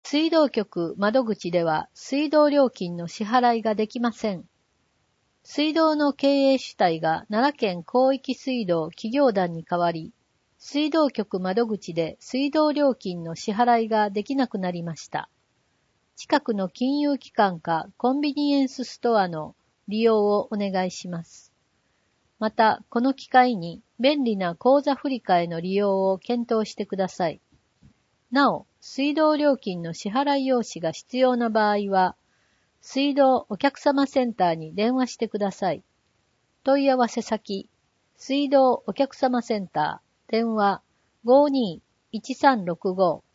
水道局窓口では水道料金の支払いができません。水道の経営主体が奈良県広域水道企業団に代わり、水道局窓口で水道料金の支払いができなくなりました。近くの金融機関かコンビニエンスストアの利用をお願いします。また、この機会に便利な口座振替の利用を検討してください。なお、水道料金の支払い用紙が必要な場合は、水道お客様センターに電話してください。問い合わせ先、水道お客様センター、電話 52-1365